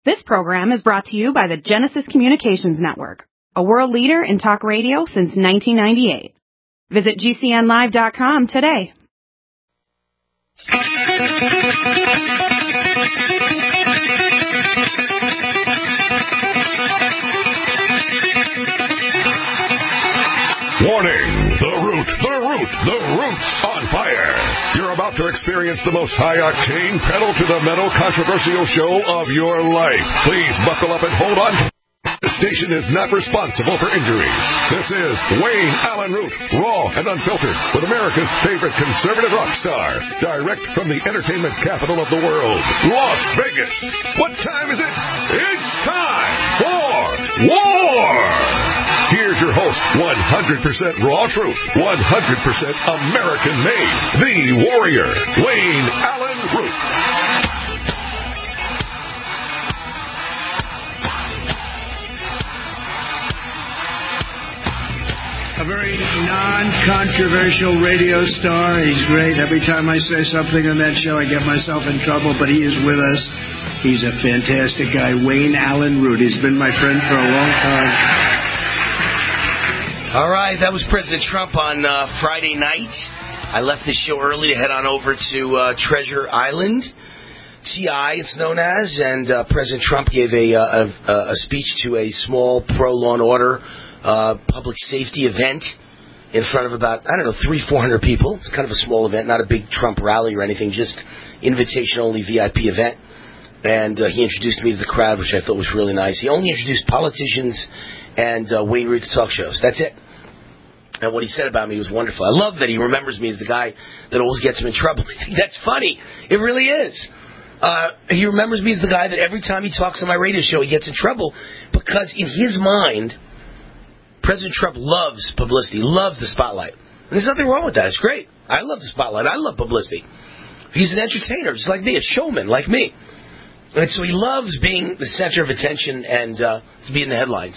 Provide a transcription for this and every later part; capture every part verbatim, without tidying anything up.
This program is brought to you by the Genesis Communications Network, a world leader in talk radio since nineteen ninety-eight. Visit G C N live dot com today. Warning! The Root, the Root, the Root's on fire. You're about to experience the most high-octane, pedal-to-the-metal controversial show of your life. Please buckle up and hold on. The station is not responsible for injuries. This is Wayne Allen Root, raw and unfiltered, with America's favorite conservative rock star, direct from the entertainment capital of the world, Las Vegas. What time is it? It's time for war! Here's your host, one hundred percent raw truth, one hundred percent American-made, the warrior, Wayne Allen Root. A very non-controversial radio star. He's great. Every time I say something on that show, I get myself in trouble, but he is with us. He's a fantastic guy, Wayne Allen Root. He's been my friend for a long time. All right, that was President Trump on uh, Friday night. I left the show early to head on over to uh, Treasure Island, T I it's known as, and uh, President Trump gave a, a, a speech to a small pro-law and order uh, public safety event in front of about, I don't know, three, four hundred people. It's kind of a small event, not a big Trump rally or anything, just invitation-only V I P event. And uh, he introduced me to the crowd, which I thought was really nice. He only introduced politicians and uh, Wayne Root talk shows. That's it. And what he said about me was wonderful. I love that he remembers me as the guy that always gets him in trouble. I think that's funny. It really is. Uh, he remembers me as the guy that every time he talks on my radio show, he gets in trouble. Because in his mind, President Trump loves publicity, loves the spotlight. And there's nothing wrong with that. It's great. I love the spotlight. I love publicity. He's an entertainer, just like me, a showman like me. And so he loves being the center of attention and uh, to be in the headlines.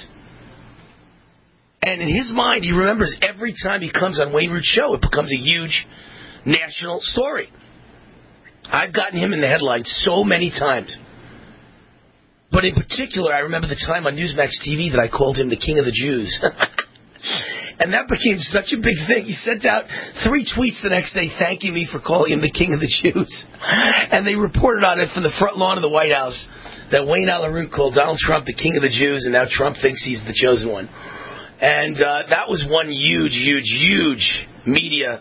And in his mind, he remembers every time he comes on Wayne Root's show, it becomes a huge national story. I've gotten him in the headlines so many times. But in particular, I remember the time on Newsmax T V that I called him the King of the Jews. And that became such a big thing. He sent out three tweets the next day thanking me for calling him the King of the Jews. And they reported on it from the front lawn of the White House that Wayne Allen Root called Donald Trump the King of the Jews, and now Trump thinks he's the chosen one. And uh, that was one huge, huge, huge media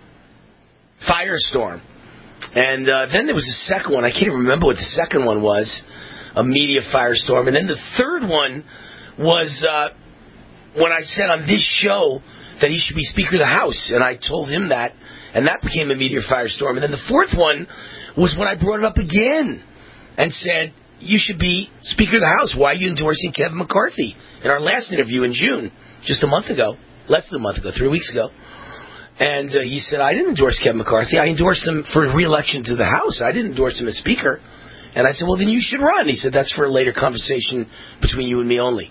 firestorm. And uh, then there was a second one. I can't even remember what the second one was, a media firestorm. And then the third one was uh, when I said on this show that he should be Speaker of the House. And I told him that, and that became a media firestorm. And then the fourth one was when I brought it up again and said, you should be Speaker of the House. Why are you endorsing Kevin McCarthy? In our last interview in June, just a month ago, less than a month ago, three weeks ago. And uh, he said, I didn't endorse Kevin McCarthy. I endorsed him for re-election to the House. I didn't endorse him as Speaker. And I said, well, then you should run. He said, that's for a later conversation between you and me only.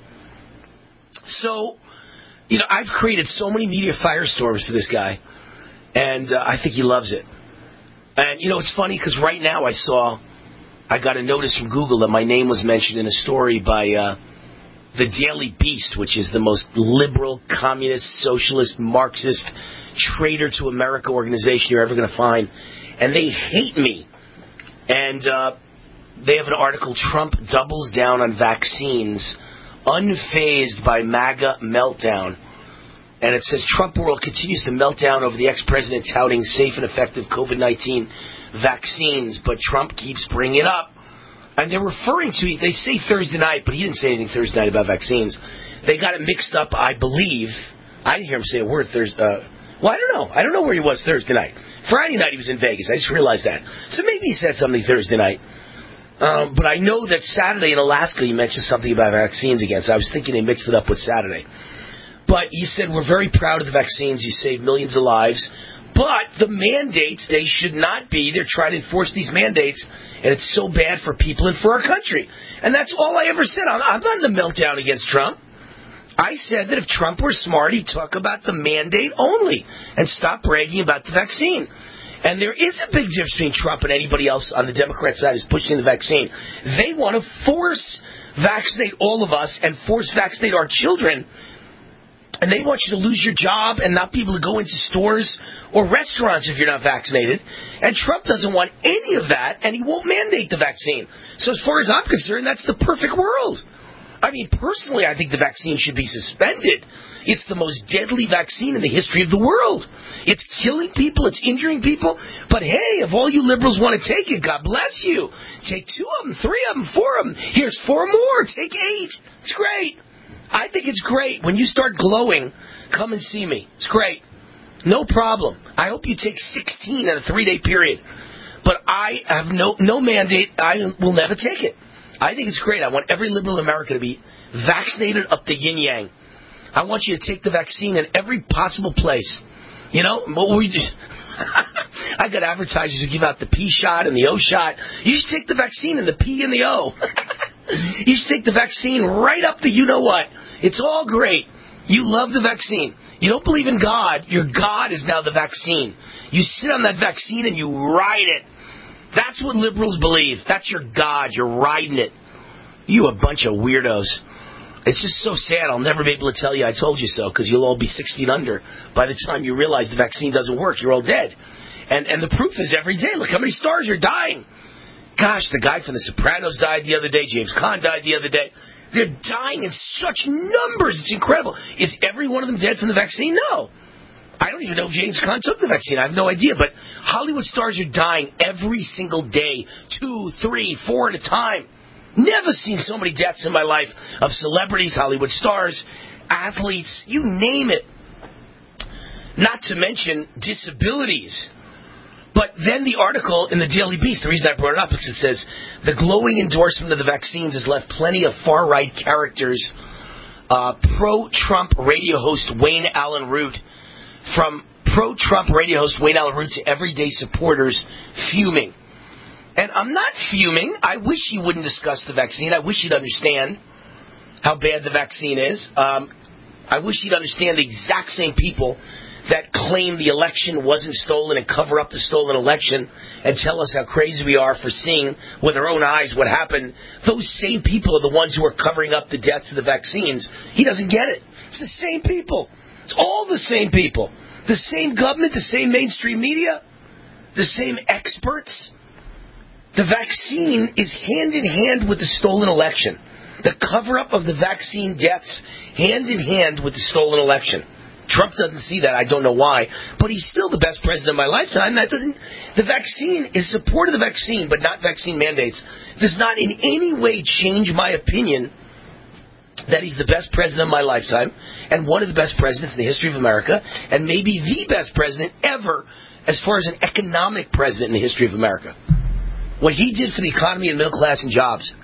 So, you know, I've created so many media firestorms for this guy. And uh, I think he loves it. And, you know, it's funny because right now I saw, I got a notice from Google that my name was mentioned in a story by uh, the Daily Beast, which is the most liberal, communist, socialist, Marxist, traitor to America organization you're ever going to find. And they hate me. And uh, they have an article, Trump doubles down on vaccines, unfazed by MAGA meltdown. And it says, Trump world continues to melt down over the ex-president touting safe and effective COVID nineteen vaccines, but Trump keeps bringing it up. And they're referring to, they say Thursday night, but he didn't say anything Thursday night about vaccines. They got it mixed up, I believe. I didn't hear him say a word Thursday. Uh, well, I don't know. I don't know where he was Thursday night. Friday night he was in Vegas. I just realized that. So maybe he said something Thursday night. Um, but I know that Saturday in Alaska he mentioned something about vaccines again, so I was thinking they mixed it up with Saturday. But he said, we're very proud of the vaccines. You saved millions of lives. But the mandates, they should not be. They're trying to enforce these mandates, and it's so bad for people and for our country. And that's all I ever said. I'm, I'm not in the meltdown against Trump. I said that if Trump were smart, he'd talk about the mandate only and stop bragging about the vaccine. And there is a big difference between Trump and anybody else on the Democrat side who's pushing the vaccine. They want to force vaccinate all of us and force vaccinate our children. And they want you to lose your job and not be able to go into stores or restaurants if you're not vaccinated. And Trump doesn't want any of that, and he won't mandate the vaccine. So as far as I'm concerned, that's the perfect world. I mean, personally, I think the vaccine should be suspended. It's the most deadly vaccine in the history of the world. It's killing people. It's injuring people. But hey, if all you liberals want to take it, God bless you. Take two of them, three of them, four of them. Here's four more. Take eight. It's great. I think it's great. When you start glowing, come and see me. It's great. No problem. I hope you take sixteen in a three-day period. But I have no no mandate. I will never take it. I think it's great. I want every liberal in America to be vaccinated up the yin-yang. I want you to take the vaccine in every possible place. You know, what we just... I got advertisers who give out the P shot and the O shot. You should take the vaccine and the P and the O. You should take the vaccine right up the you-know-what. It's all great. You love the vaccine. You don't believe in God. Your God is now the vaccine. You sit on that vaccine and you ride it. That's what liberals believe. That's your God. You're riding it. You a bunch of weirdos. It's just so sad. I'll never be able to tell you I told you so, because you'll all be six feet under. By the time you realize the vaccine doesn't work, you're all dead. And and the proof is every day. Look how many stars are dying. Gosh, the guy from The Sopranos died the other day. James Caan died the other day. They're dying in such numbers. It's incredible. Is every one of them dead from the vaccine? No. I don't even know if James Caan took the vaccine. I have no idea. But Hollywood stars are dying every single day. Two, three, four at a time. Never seen so many deaths in my life of celebrities, Hollywood stars, athletes, you name it. Not to mention disabilities. But then the article in the Daily Beast, the reason I brought it up is it says, the glowing endorsement of the vaccines has left plenty of far-right characters. Uh, pro-Trump radio host Wayne Allen Root, from pro-Trump radio host Wayne Allen Root to everyday supporters fuming. And I'm not fuming. I wish he wouldn't discuss the vaccine. I wish he'd understand how bad the vaccine is. Um, I wish he'd understand the exact same people that claim the election wasn't stolen and cover up the stolen election and tell us how crazy we are for seeing with our own eyes what happened. Those same people are the ones who are covering up the deaths of the vaccines. He doesn't get it. It's the same people. It's all the same people. The same government, the same mainstream media, the same experts. The vaccine is hand in hand with the stolen election. The cover-up of the vaccine deaths hand in hand with the stolen election. Trump doesn't see that. I don't know why. But he's still the best president of my lifetime. That doesn't. The vaccine is support of the vaccine, but not vaccine mandates. Does not in any way change my opinion that he's the best president of my lifetime and one of the best presidents in the history of America and maybe the best president ever as far as an economic president in the history of America. What he did for the economy and middle class and jobs,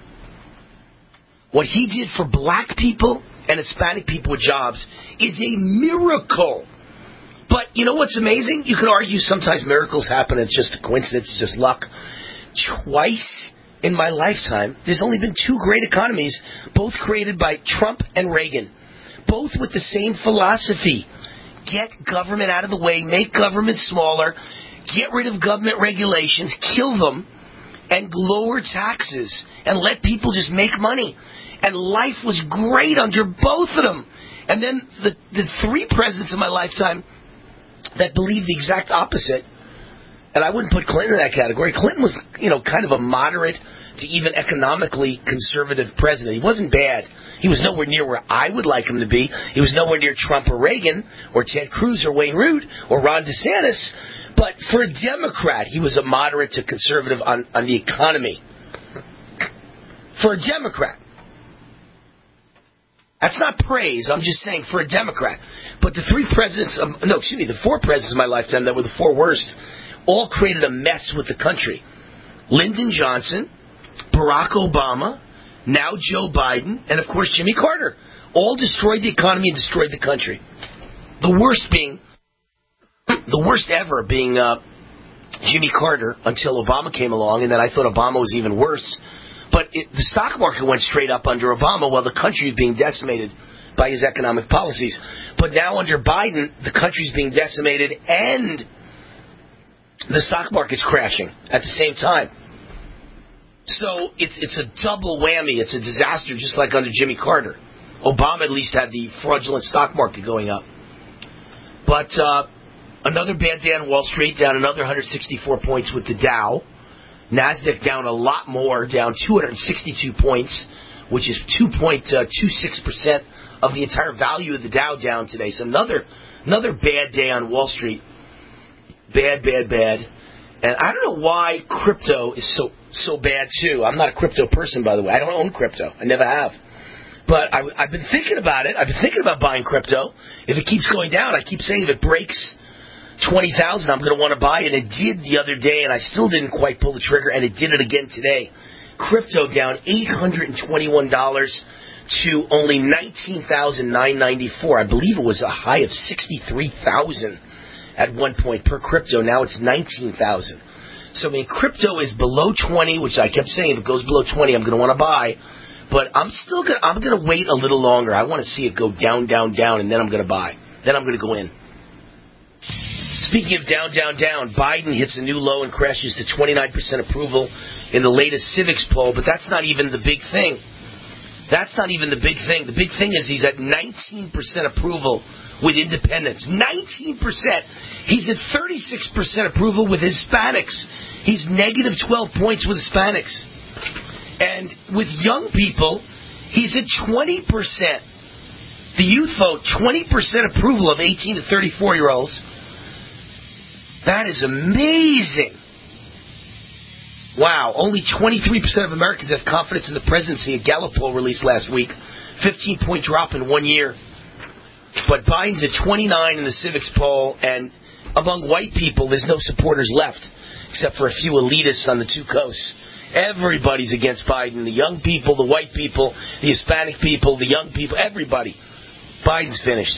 what he did for black people and Hispanic people with jobs is a miracle. But you know what's amazing? You can argue sometimes miracles happen. It's just a coincidence. It's just luck. Twice in my lifetime, there's only been two great economies, both created by Trump and Reagan, both with the same philosophy. Get government out of the way. Make government smaller. Get rid of government regulations. Kill them. And lower taxes. And let people just make money. And life was great under both of them. And then the, the three presidents in my lifetime that believed the exact opposite. And I wouldn't put Clinton in that category. Clinton was, you know, kind of a moderate to even economically conservative president. He wasn't bad. He was nowhere near where I would like him to be. He was nowhere near Trump or Reagan or Ted Cruz or Wayne Root or Ron DeSantis. But for a Democrat, he was a moderate to conservative on, on the economy. For a Democrat. That's not praise. I'm just saying for a Democrat. But the three presidents, um, no, excuse me, the four presidents of my lifetime that were the four worst, all created a mess with the country. Lyndon Johnson, Barack Obama, now Joe Biden, and of course Jimmy Carter. All destroyed the economy and destroyed the country. The worst being, the worst ever being uh, Jimmy Carter until Obama came along, and then I thought Obama was even worse. But it, the stock market went straight up under Obama while the country was being decimated by his economic policies. But now under Biden, the country's being decimated and the stock market's crashing at the same time. So it's it's a double whammy. It's a disaster, just like under Jimmy Carter. Obama at least had the fraudulent stock market going up. But uh, another bad day on Wall Street, down another one hundred sixty-four points with the Dow. NASDAQ down a lot more, down two hundred sixty-two points, which is two point two six percent of the entire value of the Dow down today. So another another bad day on Wall Street. Bad, bad, bad. And I don't know why crypto is so so bad, too. I'm not a crypto person, by the way. I don't own crypto. I never have. But I, I've been thinking about it. I've been thinking about buying crypto. If it keeps going down, I keep saying if it breaks twenty thousand, I'm going to want to buy it. And it did the other day, and I still didn't quite pull the trigger, and it did it again today. Crypto down eight hundred twenty-one dollars to only nineteen thousand nine hundred ninety-four dollars. I believe it was a high of sixty-three thousand dollars at one point per crypto. Now it's nineteen thousand dollars. So, I mean, crypto is below twenty, which I kept saying if it goes below twenty, I'm going to want to buy. But I'm still going to, I'm going to wait a little longer. I want to see it go down, down, down, and then I'm going to buy. Then I'm going to go in. Speaking of down, down, down, Biden hits a new low and crashes to twenty-nine percent approval in the latest Civics poll, but that's not even the big thing. That's not even the big thing. The big thing is he's at nineteen percent approval with independents. nineteen percent. He's at thirty-six percent approval with Hispanics. He's negative twelve points with Hispanics. And with young people, he's at twenty percent. The youth vote, twenty percent approval of eighteen to thirty-four-year-olds. That is amazing. Wow, only twenty-three percent of Americans have confidence in the presidency, a Gallup poll released last week. fifteen-point drop in one year. But Biden's at twenty-nine in the Civics poll, and among white people, there's no supporters left, except for a few elitists on the two coasts. Everybody's against Biden. The young people, the white people, the Hispanic people, the young people, everybody. Biden's finished.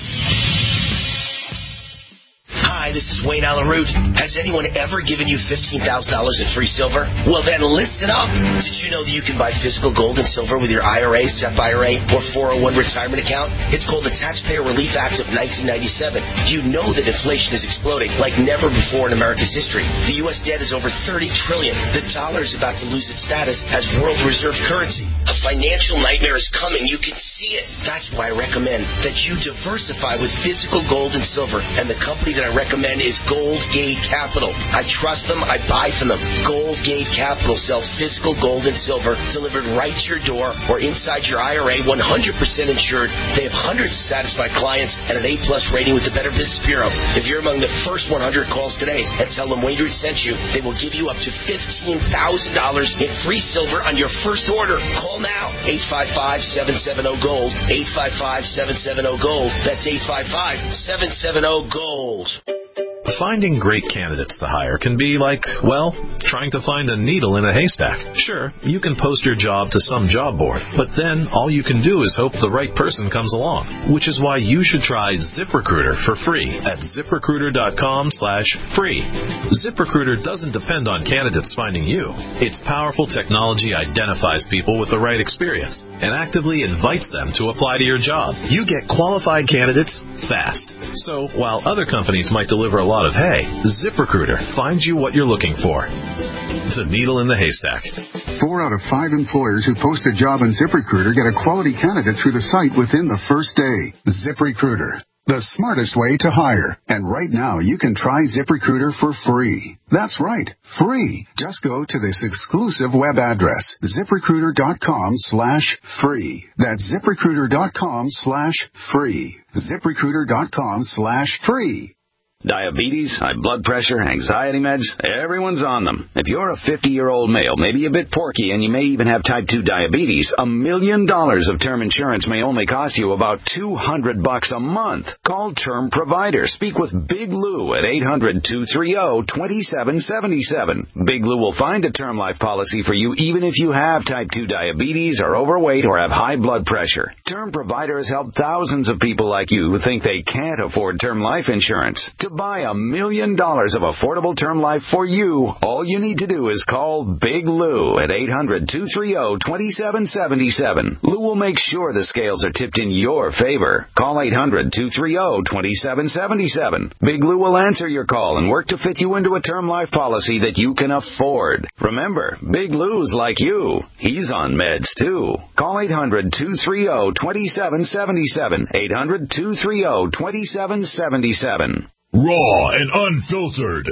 Hi, this is Wayne Allen Root. Has anyone ever given you fifteen thousand dollars in free silver? Well, then listen up. Did you know that you can buy physical gold and silver with your I R A, S E P I R A, or four oh one retirement account? It's called the Taxpayer Relief Act of nineteen ninety-seven. You know that inflation is exploding like never before in America's history. The U S debt is over thirty trillion dollars. The dollar is about to lose its status as world reserve currency. A financial nightmare is coming. You can see it. That's why I recommend that you diversify with physical gold and silver. And the company that I recommend is Gold Gate Capital. I trust them. I buy from them. Gold Gate Capital sells physical gold and silver delivered right to your door or inside your I R A, one hundred percent insured. They have hundreds of satisfied clients and an A plus rating with the Better Business Bureau. If you're among the first one hundred calls today and tell them Wayne Root sent you, they will give you up to fifteen thousand dollars in free silver on your first order. Call now. eight five five, seven seven zero, GOLD. eight five five, seven seven zero, GOLD. That's eight five five, seven seven zero, GOLD. Finding great candidates to hire can be like, well, trying to find a needle in a haystack. Sure, you can post your job to some job board, but then all you can do is hope the right person comes along, which is why you should try ZipRecruiter for free at ZipRecruiter.com slash free. ZipRecruiter doesn't depend on candidates finding you. Its powerful technology identifies people with the right experience and actively invites them to apply to your job. You get qualified candidates fast. So while other companies might deliver a lot of hay, ZipRecruiter finds you what you're looking for. The needle in the haystack. Four out of five employers who post a job on ZipRecruiter get a quality candidate through the site within the first day. ZipRecruiter, the smartest way to hire. And right now, you can try ZipRecruiter for free. That's right, free. Just go to this exclusive web address, ZipRecruiter.com slash free. That's ZipRecruiter.com slash free. ZipRecruiter.com slash free. Diabetes, high blood pressure, anxiety meds, everyone's on them. If you're a fifty-year-old male, maybe a bit porky, and you may even have type two diabetes, a million dollars of term insurance may only cost you about two hundred bucks a month. Call Term Provider. Speak with Big Lou at eight hundred, two three zero, two seven seven seven. Big Lou will find a term life policy for you even if you have type two diabetes, are overweight, or have high blood pressure. Term Provider has helped thousands of people like you who think they can't afford term life insurance. To to buy a million dollars of affordable term life for you, all you need to do is call Big Lou at eight hundred, two three zero, two seven seven seven. Lou will make sure the scales are tipped in your favor. Call eight hundred, two three zero, two seven seven seven. Big Lou will answer your call and work to fit you into a term life policy that you can afford. Remember, Big Lou's like you. He's on meds, too. Call eight hundred, two three zero, two seven seven seven. eight hundred, two three zero, two seven seven seven. Raw and unfiltered.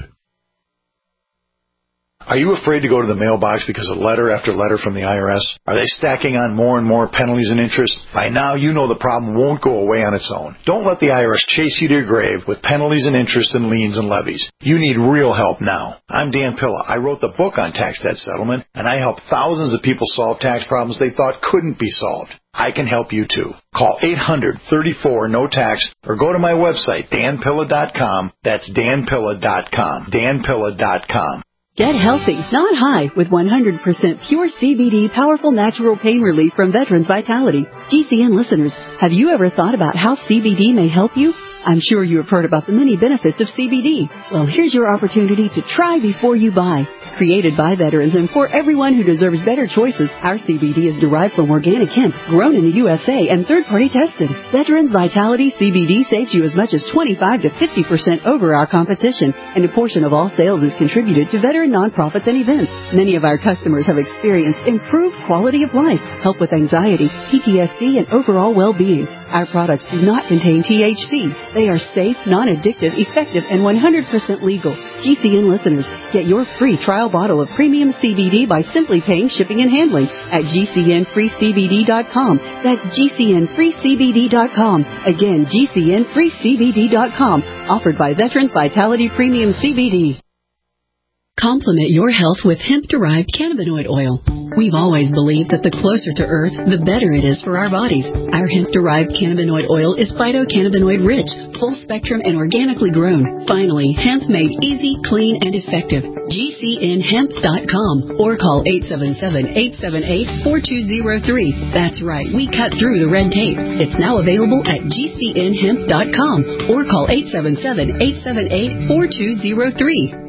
Are you afraid to go to the mailbox because of letter after letter from the I R S? Are they stacking on more and more penalties and interest? By now, you know the problem won't go away on its own. Don't let the I R S chase you to your grave with penalties and interest and liens and levies. You need real help now. I'm Dan Pilla. I wrote the book on tax debt settlement, and I help thousands of people solve tax problems they thought couldn't be solved. I can help you too. Call eight hundred, thirty-four, no tax or go to my website, dan pilla dot com. That's dan pilla dot com. dan pilla dot com. Get healthy, not high, with one hundred percent pure C B D powerful natural pain relief from Veterans Vitality. G C N listeners, have you ever thought about how C B D may help you? I'm sure you have heard about the many benefits of C B D. Well, here's your opportunity to try before you buy. Created by veterans and for everyone who deserves better choices, our C B D is derived from organic hemp, grown in the U S A and third-party tested. Veterans Vitality C B D saves you as much as twenty-five to fifty percent over our competition, and a portion of all sales is contributed to veteran nonprofits and events. Many of our customers have experienced improved quality of life, help with anxiety, P T S D, and overall well-being. Our products do not contain T H C. They are safe, non-addictive, effective, and one hundred percent legal. G C N listeners, get your free trial bottle of premium C B D by simply paying shipping and handling at G C N free C B D dot com. That's G C N free C B D dot com. Again, G C N free C B D dot com. Offered by Veterans Vitality Premium C B D. Complement your health with hemp-derived cannabinoid oil. We've always believed that the closer to Earth, the better it is for our bodies. Our hemp-derived cannabinoid oil is phytocannabinoid-rich, full-spectrum, and organically grown. Finally, hemp made easy, clean, and effective. G C N hemp dot com or call eight seven seven, eight seven eight, four two zero three. That's right, we cut through the red tape. It's now available at G C N hemp dot com or call eight seven seven, eight seven eight, four two zero three.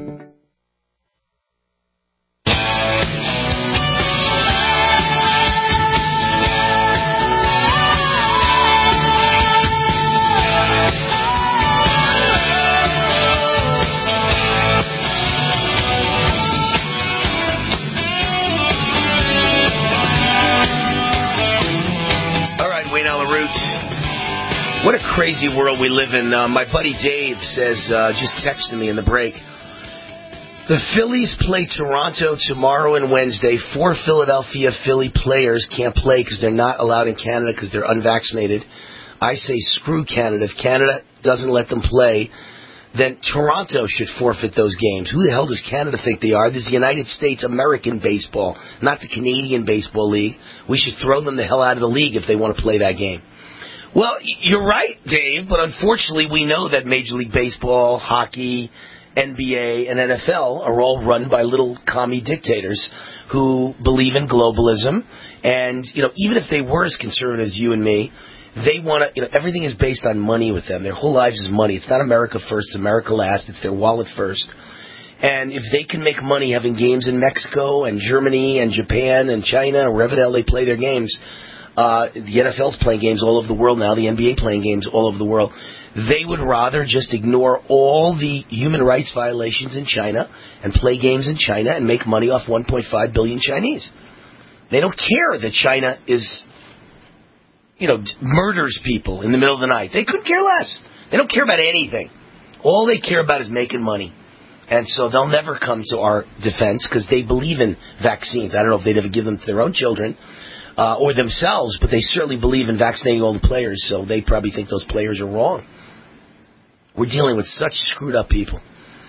What a crazy world we live in. Uh, my buddy Dave says, uh, just texted me in the break, the Phillies play Toronto tomorrow and Wednesday. Four Philadelphia Philly players can't play because they're not allowed in Canada because they're unvaccinated. I say screw Canada. If Canada doesn't let them play, then Toronto should forfeit those games. Who the hell does Canada think they are? This is the United States American Baseball, not the Canadian Baseball League. We should throw them the hell out of the league if they want to play that game. Well, you're right, Dave, but unfortunately we know that Major League Baseball, hockey, N B A, and N F L are all run by little commie dictators who believe in globalism. And, you know, even if they were as conservative as you and me, they want to, you know, everything is based on money with them. Their whole lives is money. It's not America first, it's America last. It's their wallet first. And if they can make money having games in Mexico and Germany and Japan and China or wherever the hell they play their games, Uh, the N F L's playing games all over the world now, the N B A playing games all over the world. They would rather just ignore all the human rights violations in China and play games in China and make money off one point five billion Chinese. They don't care that China is, you know, murders people in the middle of the night. They couldn't care less. They don't care about anything. All they care about is making money. And so they'll never come to our defense because they believe in vaccines. I don't know if they'd ever give them to their own children. Uh, or themselves, but they certainly believe in vaccinating all the players, so they probably think those players are wrong. We're dealing with such screwed up people.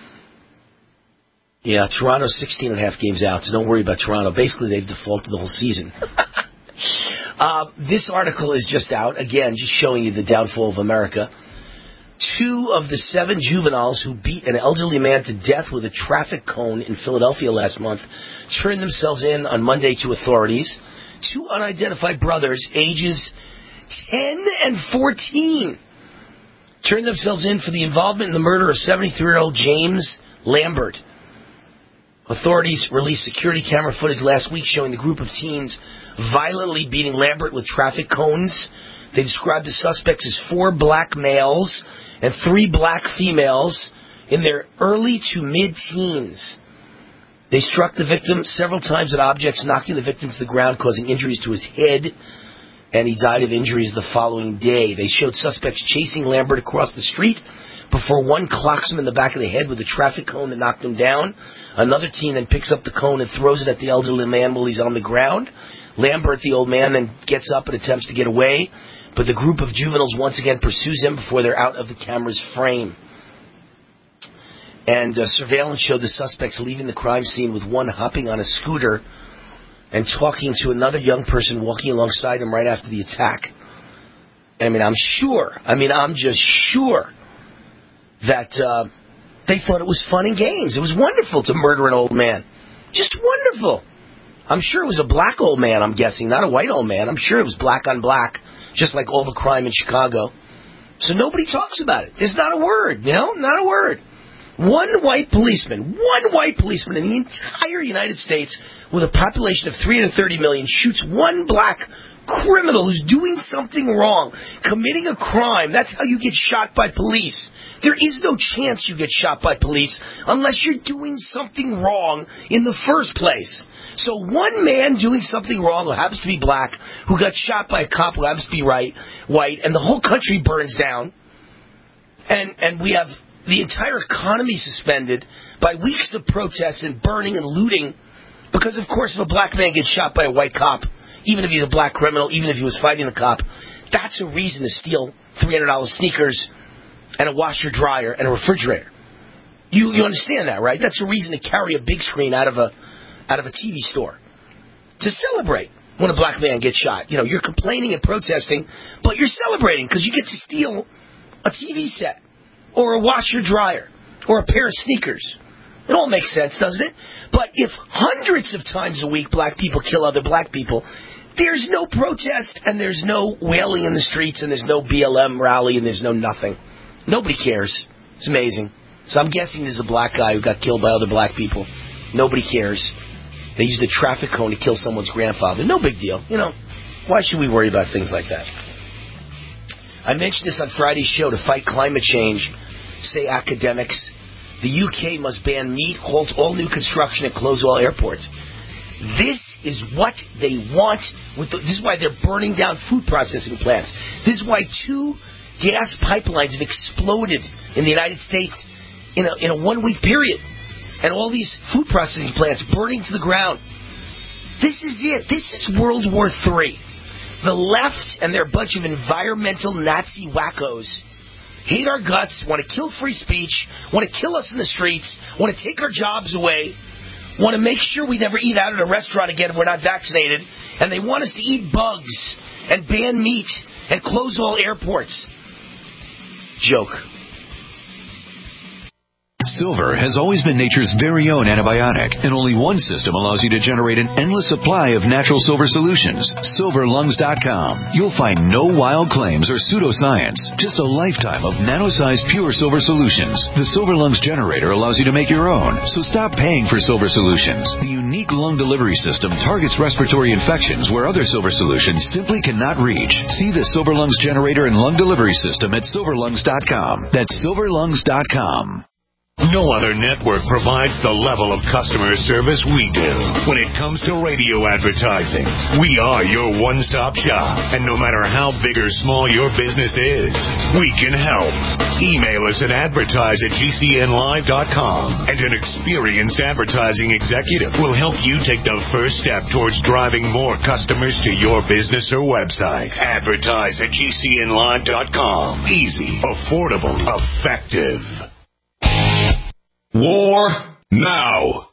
Yeah, Toronto's sixteen and a half games out, so don't worry about Toronto. Basically, they've defaulted the whole season. uh, this article is just out, again, just showing you the downfall of America. Two of the seven juveniles who beat an elderly man to death with a traffic cone in Philadelphia last month turned themselves in on Monday to authorities. Two unidentified brothers, ages ten and fourteen, turned themselves in for the involvement in the murder of seventy-three-year-old James Lambert. Authorities released security camera footage last week showing the group of teens violently beating Lambert with traffic cones. They described the suspects as four black males and three black females in their early to mid-teens. They struck the victim several times at objects, knocking the victim to the ground, causing injuries to his head, and he died of injuries the following day. They showed suspects chasing Lambert across the street before one clocks him in the back of the head with a traffic cone that knocked him down. Another teen then picks up the cone and throws it at the elderly man while he's on the ground. Lambert, the old man, then gets up and attempts to get away, but the group of juveniles once again pursues him before they're out of the camera's frame. And uh, surveillance showed the suspects leaving the crime scene with one hopping on a scooter and talking to another young person walking alongside him right after the attack. I mean, I'm sure, I mean, I'm just sure that uh, they thought it was fun and games. It was wonderful to murder an old man. Just wonderful. I'm sure it was a black old man, I'm guessing, not a white old man. I'm sure it was black on black, just like all the crime in Chicago. So nobody talks about it. There's not a word, you know, not a word. One white policeman, one white policeman in the entire United States with a population of three hundred thirty million shoots one black criminal who's doing something wrong, committing a crime. That's how you get shot by police. There is no chance you get shot by police unless you're doing something wrong in the first place. So one man doing something wrong who happens to be black, who got shot by a cop who happens to be right, white, and the whole country burns down, and and we have the entire economy suspended by weeks of protests and burning and looting because, of course, if a black man gets shot by a white cop, even if he's a black criminal, even if he was fighting the cop, that's a reason to steal three hundred dollars sneakers and a washer-dryer and a refrigerator. You you understand that, right? That's a reason to carry a big screen out of a out of a T V store to celebrate when a black man gets shot. You know, you're complaining and protesting, but you're celebrating because you get to steal a T V set or a washer-dryer or a pair of sneakers. It all makes sense, doesn't it? But if hundreds of times a week black people kill other black people, there's no protest and there's no wailing in the streets and there's no B L M rally and there's no nothing. Nobody cares. It's amazing. So I'm guessing there's a black guy who got killed by other black people. Nobody cares. They used a traffic cone to kill someone's grandfather. No big deal. You know, why should we worry about things like that? I mentioned this on Friday's show. To fight climate change, say academics, the U K must ban meat, halt all new construction, and close all airports. This is what they want. With the, this is why they're burning down food processing plants. This is why two gas pipelines have exploded in the United States in a, in a one-week period. And all these food processing plants burning to the ground. This is it. This is World War Three. The left and their bunch of environmental Nazi wackos hate our guts, want to kill free speech, want to kill us in the streets, want to take our jobs away, want to make sure we never eat out at a restaurant again if we're not vaccinated, and they want us to eat bugs and ban meat and close all airports. Joke. Silver has always been nature's very own antibiotic, and only one system allows you to generate an endless supply of natural silver solutions. silver lungs dot com. You'll find no wild claims or pseudoscience, just a lifetime of nano-sized pure silver solutions. The Silver Lungs generator allows you to make your own, so stop paying for silver solutions. The unique lung delivery system targets respiratory infections where other silver solutions simply cannot reach. See the Silver Lungs generator and lung delivery system at silver lungs dot com. That's silver lungs dot com. No other network provides the level of customer service we do. When it comes to radio advertising, we are your one-stop shop. And no matter how big or small your business is, we can help. Email us at advertise at G C N live dot com, and an experienced advertising executive will help you take the first step towards driving more customers to your business or website. Advertise at G C N live dot com. Easy, affordable, effective. War now.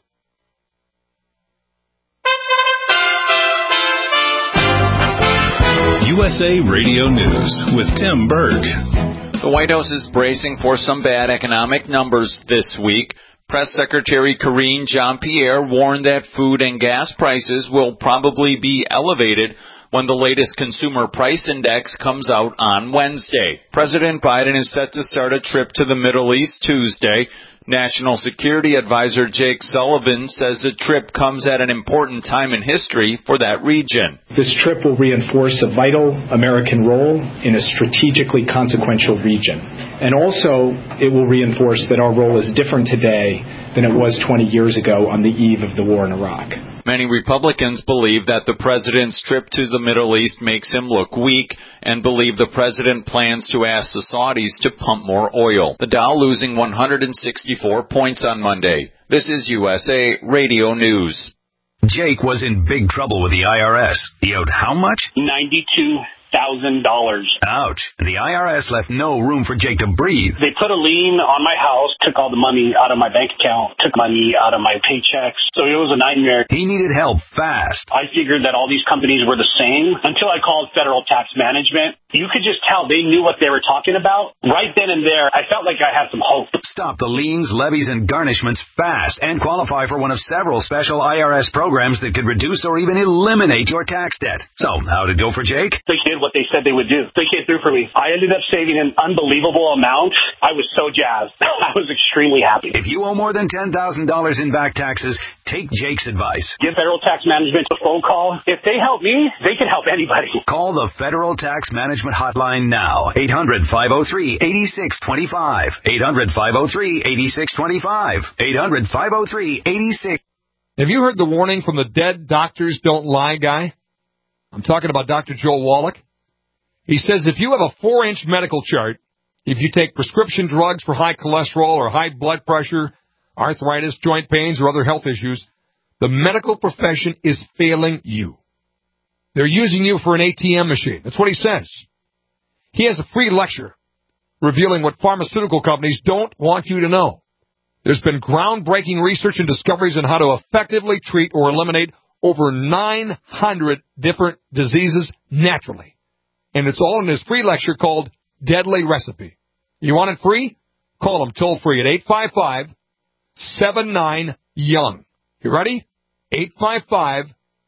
U S A Radio News with Tim Berg. The White House is bracing for some bad economic numbers this week. Press Secretary Karine Jean-Pierre warned that food and gas prices will probably be elevated when the latest consumer price index comes out on Wednesday. President Biden is set to start a trip to the Middle East Tuesday. National Security Advisor Jake Sullivan says the trip comes at an important time in history for that region. This trip will reinforce a vital American role in a strategically consequential region. And also, it will reinforce that our role is different today than it was twenty years ago on the eve of the war in Iraq. Many Republicans believe that the president's trip to the Middle East makes him look weak and believe the president plans to ask the Saudis to pump more oil. The Dow losing one hundred sixty-four points on Monday. This is U S A Radio News. Jake was in big trouble with the I R S. He owed how much? ninety-two thousand dollars. Ouch. The I R S left no room for Jake to breathe. They put a lien on my house, took all the money out of my bank account, took money out of my paychecks. So it was a nightmare. He needed help fast. I figured that all these companies were the same until I called Federal Tax Management. You could just tell they knew what they were talking about. Right then and there, I felt like I had some hope. Stop the liens, levies, and garnishments fast and qualify for one of several special I R S programs that could reduce or even eliminate your tax debt. So, how'd it go for Jake? They did what they said they would do. They came through for me. I ended up saving an unbelievable amount. I was so jazzed. I was extremely happy. If you owe more than ten thousand dollars in back taxes, take Jake's advice. Give Federal Tax Management a phone call. If they help me, they can help anybody. Call the Federal Tax Management Hotline now. eight hundred, five oh three, eight six two five. eight hundred, five oh three, eight six two five. eight hundred, five oh three, eight six. Have you heard the warning from the Dead Doctors Don't Lie guy? I'm talking about Doctor Joel Wallach. He says if you have a four-inch medical chart, if you take prescription drugs for high cholesterol or high blood pressure, arthritis, joint pains, or other health issues, the medical profession is failing you. They're using you for an A T M machine. That's what he says. He has a free lecture revealing what pharmaceutical companies don't want you to know. There's been groundbreaking research and discoveries on how to effectively treat or eliminate over nine hundred different diseases naturally. And it's all in his free lecture called Deadly Recipe. You want it free? Call him toll free at eight five five, seven nine, young. You ready? eight five five,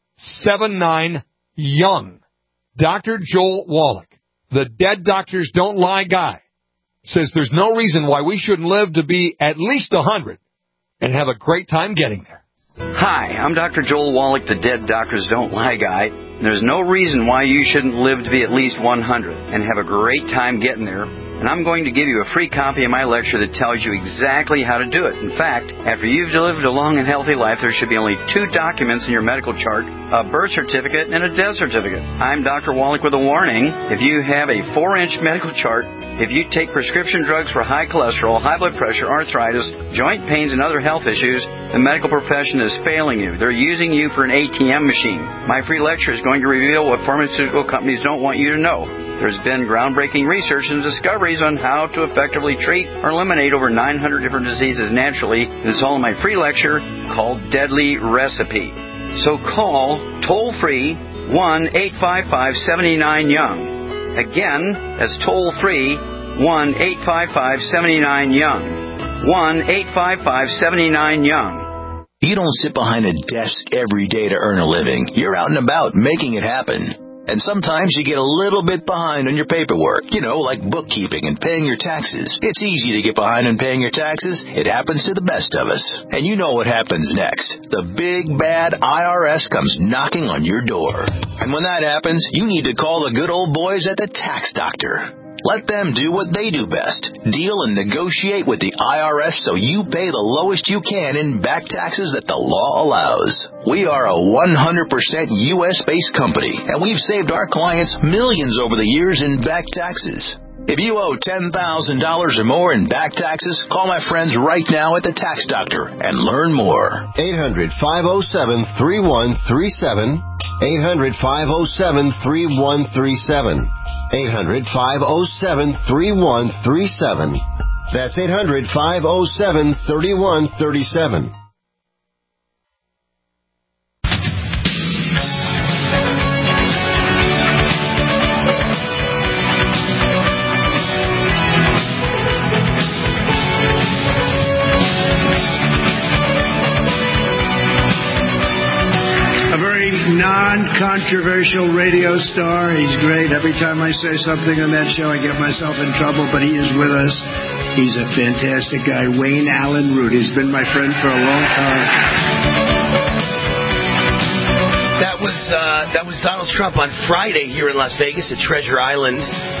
seven nine, young. Doctor Joel Wallach, the Dead Doctors Don't Lie guy, says there's no reason why we shouldn't live to be at least one hundred and have a great time getting there. Hi, I'm Doctor Joel Wallach, the Dead Doctors Don't Lie guy. There's no reason why you shouldn't live to be at least one hundred and have a great time getting there. And I'm going to give you a free copy of my lecture that tells you exactly how to do it. In fact, after you've lived a long and healthy life, there should be only two documents in your medical chart, a birth certificate and a death certificate. I'm Doctor Wallach with a warning. If you have a four-inch medical chart, if you take prescription drugs for high cholesterol, high blood pressure, arthritis, joint pains, and other health issues, the medical profession is failing you. They're using you for an A T M machine. My free lecture is going to reveal what pharmaceutical companies don't want you to know. There's been groundbreaking research and discoveries on how to effectively treat or eliminate over nine hundred different diseases naturally. It's all in my free lecture called Deadly Recipe. So call toll-free one eight five five, seven nine, young. Again, that's toll-free one eight five five, seven nine, young. one eight five five, seven nine, young. You don't sit behind a desk every day to earn a living. You're out and about making it happen. And sometimes you get a little bit behind on your paperwork, you know, like bookkeeping and paying your taxes. It's easy to get behind on paying your taxes. It happens to the best of us. And you know what happens next. The big, bad I R S comes knocking on your door. And when that happens, you need to call the good old boys at the Tax Doctor. Let them do what they do best. Deal and negotiate with the I R S so you pay the lowest you can in back taxes that the law allows. We are a one hundred percent U S-based company, and we've saved our clients millions over the years in back taxes. If you owe ten thousand dollars or more in back taxes, call my friends right now at the Tax Doctor and learn more. eight hundred, five oh seven, three one three seven. eight hundred, five oh seven, three one three seven. eight hundred, five oh seven, three one three seven. That's eight hundred, five oh seven, three one three seven. non-controversial radio star. He's great. Every time I say something on that show, I get myself in trouble, but he is with us. He's a fantastic guy, Wayne Allyn Root. He's been my friend for a long time. That was uh, that was Donald Trump on Friday here in Las Vegas at Treasure Island.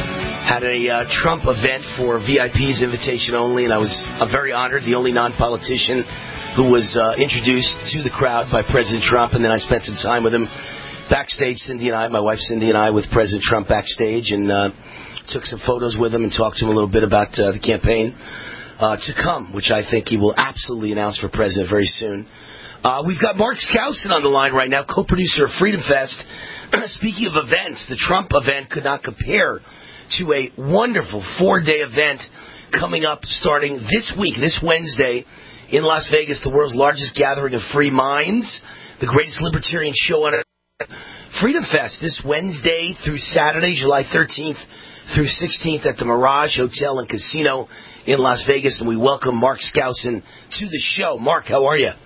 Had a uh, Trump event for V I Ps, invitation only, and I was uh, very honored, the only non-politician who was uh, introduced to the crowd by President Trump, and then I spent some time with him backstage, Cindy and I, my wife Cindy and I, with President Trump backstage, and uh, took some photos with him and talked to him a little bit about uh, the campaign uh, to come, which I think he will absolutely announce for president very soon. Uh, we've got Mark Skousen on the line right now, co-producer of Freedom Fest. Speaking of events, the Trump event could not compare to a wonderful four-day event coming up starting this week, this Wednesday, in Las Vegas, the world's largest gathering of free minds, the greatest libertarian show on earth. Freedom Fest this Wednesday through Saturday, July thirteenth through sixteenth at the Mirage Hotel and Casino in Las Vegas, and we welcome Mark Skousen to the show. Mark, how are you?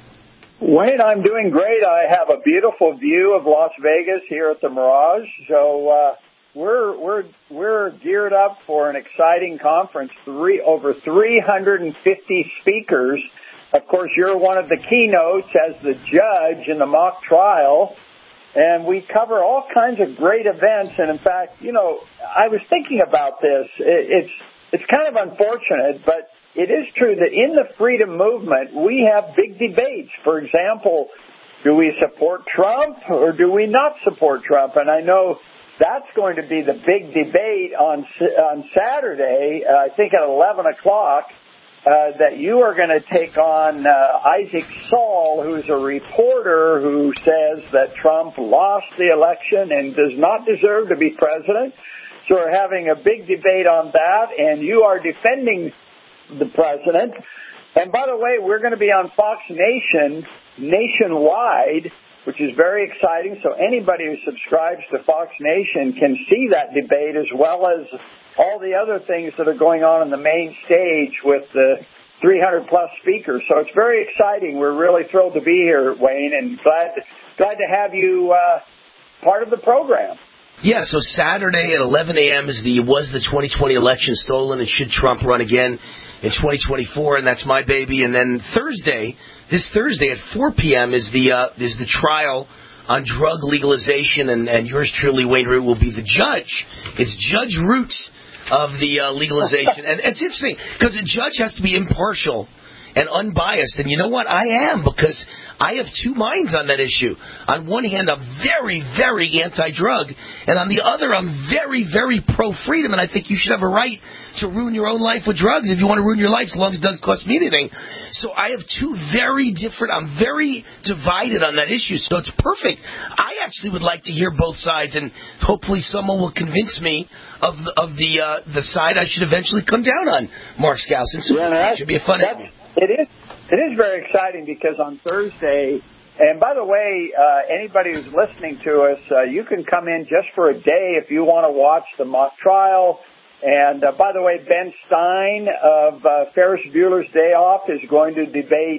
Wayne, I'm doing great. I have a beautiful view of Las Vegas here at the Mirage, so uh, we're we're we're geared up for an exciting conference. Three over three hundred fifty speakers. Of course, you're one of the keynotes as the judge in the mock trial, and we cover all kinds of great events. And in fact, you know, I was thinking about this. It, it's it's kind of unfortunate, but it is true that in the freedom movement, we have big debates. For example, do we support Trump or do we not support Trump? And I know that's going to be the big debate on on Saturday, uh, I think at eleven o'clock, uh, that you are going to take on uh, Isaac Saul, who's a reporter who says that Trump lost the election and does not deserve to be president. So we're having a big debate on that, and you are defending the president. And by the way, we're going to be on Fox Nation nationwide, which is very exciting. So anybody who subscribes to Fox Nation can see that debate as well as all the other things that are going on in the main stage with the three hundred plus speakers. So it's very exciting. We're really thrilled to be here, Wayne, and glad to, glad to have you uh, part of the program. Yeah, so Saturday at eleven a.m. is the was the twenty twenty election stolen, and should Trump run again in twenty twenty-four, and that's my baby. And then Thursday, this Thursday at four p.m. is the uh, is the trial on drug legalization, and, and yours truly, Wayne Root, will be the judge. It's Judge Root of the uh, legalization, and it's interesting because a judge has to be impartial and unbiased, and you know what? I am, because I have two minds on that issue. On one hand, I'm very, very anti-drug, and on the other, I'm very, very pro-freedom, and I think you should have a right to ruin your own life with drugs if you want to ruin your life, as long as it doesn't cost me anything. So I have two very different, I'm very divided on that issue, so it's perfect. I actually would like to hear both sides, and hopefully someone will convince me of the, of the, uh, the side I should eventually come down on, Mark Skousen. So yeah, it should be a fun interview. It is. It is very exciting because on Thursday, and by the way, uh, anybody who's listening to us, uh, you can come in just for a day if you want to watch the mock trial. And uh, by the way, Ben Stein of uh, Ferris Bueller's Day Off is going to debate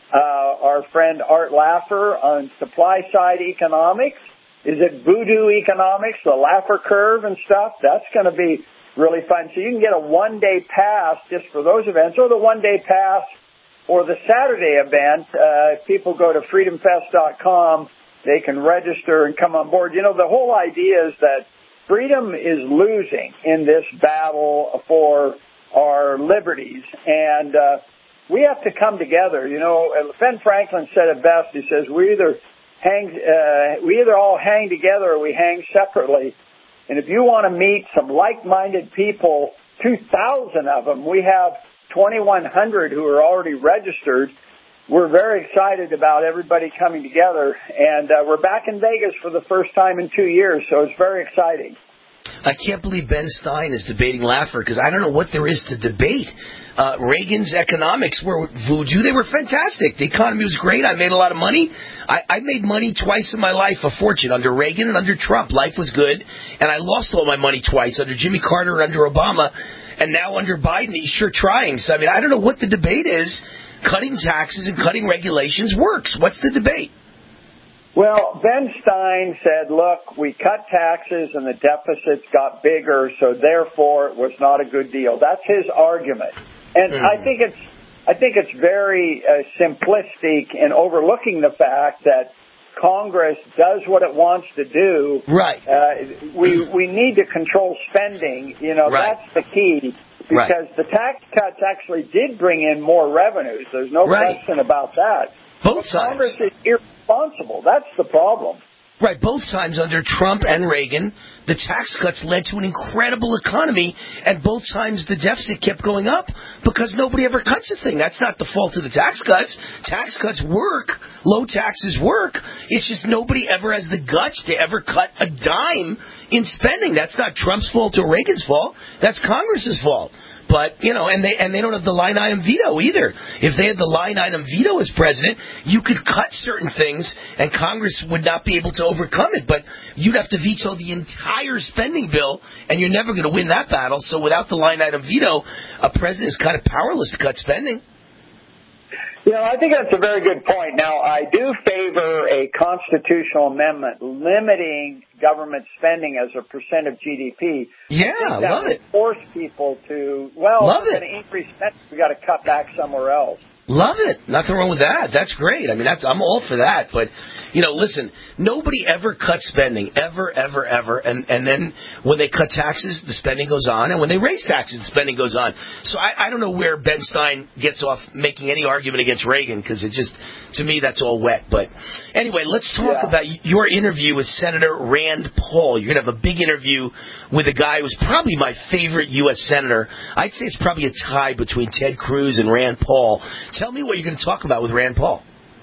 uh, our friend Art Laffer on supply side economics. Is it voodoo economics, the Laffer curve and stuff? That's going to be really fun. So you can get a one-day pass just for those events, or the one-day pass for the Saturday event. Uh, if people go to freedom fest dot com, they can register and come on board. You know, the whole idea is that freedom is losing in this battle for our liberties, and uh, we have to come together. You know, Ben Franklin said it best. He says, we either hang, uh, we either all hang together or we hang separately. And if you want to meet some like-minded people, two thousand of them, we have twenty-one hundred who are already registered. We're very excited about everybody coming together, and uh, we're back in Vegas for the first time in two years, so it's very exciting. I can't believe Ben Stein is debating Laffer, because I don't know what there is to debate. Uh, Reagan's economics were voodoo. They were fantastic. The economy was great. I made a lot of money. I, I made money twice in my life, a fortune, under Reagan and under Trump. Life was good, and I lost all my money twice, under Jimmy Carter and under Obama. And now under Biden, he's sure trying. So, I mean, I don't know what the debate is. Cutting taxes and cutting regulations works. What's the debate? Well, Ben Stein said, look, we cut taxes and the deficits got bigger, so therefore it was not a good deal. That's his argument. And mm. I think it's I think it's very uh, simplistic in overlooking the fact that Congress does what it wants to do. Right. Uh, we we need to control spending. You know, right. That's the key. Because right. the tax cuts actually did bring in more revenues. There's no right. question about that. Both sides. Congress is irresponsible. That's the problem. Right, both times under Trump and Reagan, the tax cuts led to an incredible economy, and both times the deficit kept going up because nobody ever cuts a thing. That's not the fault of the tax cuts. Tax cuts work. Low taxes work. It's just nobody ever has the guts to ever cut a dime in spending. That's not Trump's fault or Reagan's fault. That's Congress's fault. But, you know, and they and they don't have the line item veto either. If they had the line item veto as president, you could cut certain things and Congress would not be able to overcome it. But you'd have to veto the entire spending bill, and you're never going to win that battle. So without the line item veto, a president is kind of powerless to cut spending. You know, I think that's a very good point. Now, I do favor a constitutional amendment limiting government spending as a percent of G D P. Yeah, I love it. Force people to, well, love we're going to increase spending. We've got to cut back somewhere else. Love it. Nothing wrong with that. That's great. I mean, that's I'm all for that. But, you know, listen, nobody ever cuts spending, ever, ever, ever. And, and then when they cut taxes, the spending goes on. And when they raise taxes, the spending goes on. So I, I don't know where Ben Stein gets off making any argument against Reagan, because it just, to me, that's all wet. But anyway, let's talk yeah. about your interview with Senator Rand Paul. You're going to have a big interview with a guy who's probably my favorite U S senator. I'd say it's probably a tie between Ted Cruz and Rand Paul. Tell me what you're going to talk about with Rand Paul.